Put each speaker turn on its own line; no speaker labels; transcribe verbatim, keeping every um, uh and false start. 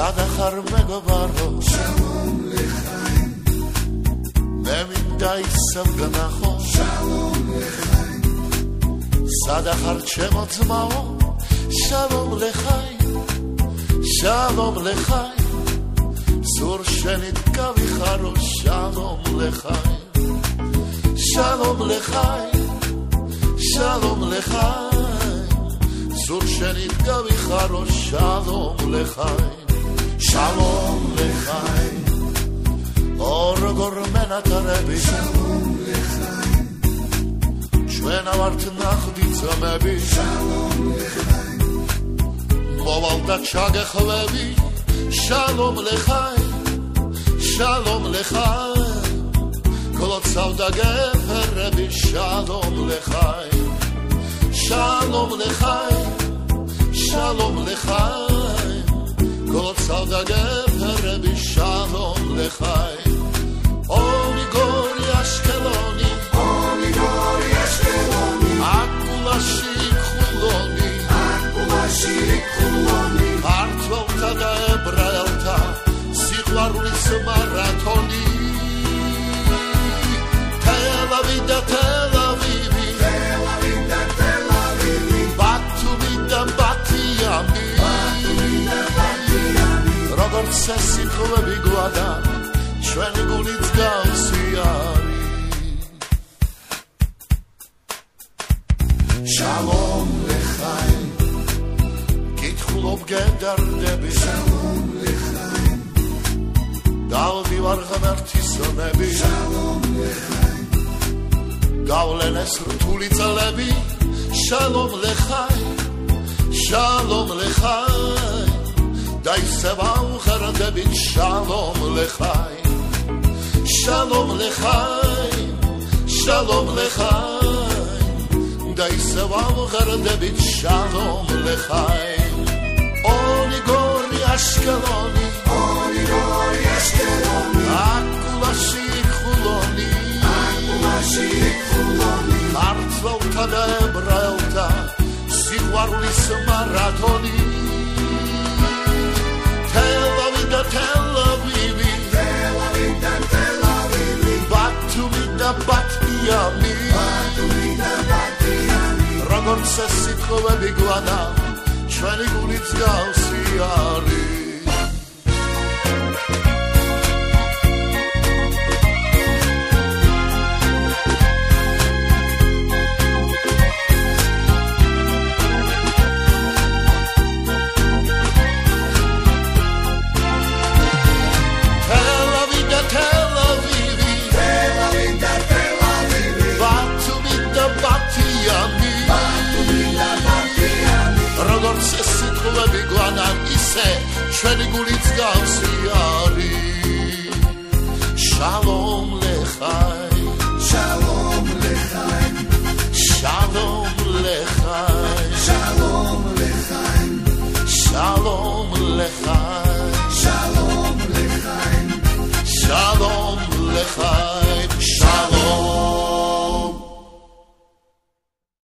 სადახარ მეგობარო შალომ ლეხაი მე მინდა ისევ ვნახო შალომ ლეხაი სადახარ ჩემო ძმაო შალომ ლეხაი შალომ ლეხაი სულ შენით გავიხარო შალომ ლეხაი შალომ ლეხაი შალომ ლეხაი სულ შენით გავიხარო შალომ ლეხაი შალომ ლეხაი ორგორ მენატრები შალომ ლეხაი ჩვენ ვართ ნახდი ძმები შალომ ლეხაი მოვალ და ჩაგეხვევი შალომ ლეხაი შალომ ლეხაი გლოცავ და გეფერები შალომ ლეხაი შალომ ლეხაი შალომ ლეხაი გლოცავ და გეფერები შალომ ლეხაი ომი გორი აშკელონი ომი გორი აშკელონი აკულაში ხულონი აკულაში ხულონი ქართველთა და ებრაელთა სიყვარულის მარათონი Tel-Aviv და Tel-Avivi Tel-Aviv და Tel-Avivi ბათუმი და ბათიამი ბათუმი და ბათიამი როგორც სიყვები გვადა ჩვენ გულით გავსი არის შალომ ლეხაი კითხულობ გედარდები შალომ ლეხაი დავდივარ ღმერთისონები შალომ ლეხაი გავლენეს რთული წლები შალომ ლეხაი შალომ ლეხაი და ისევ ავღარდებით შალომ ლეხაი შალომ ლეხაი შალომ ლეხაი და ისევ ავღარდებით შალომ ლეხაი ონი გორი აშკელონი ონი გორი აშკელონი აკულაში ხულონი აკულაში ხულონი ქართველთა და ებრაელთა სიყვარულის მარათონი Tel-Aviv და Tel-Avivi Tel-Aviv და Tel-Avivi ბათუმი და ბათიამი ბათუმი და ბათიამი როგორც სიყვები გვადა ჩვენი გულით გავსი არის სიყვები გვანან ისე ჩვენი გულით გავსია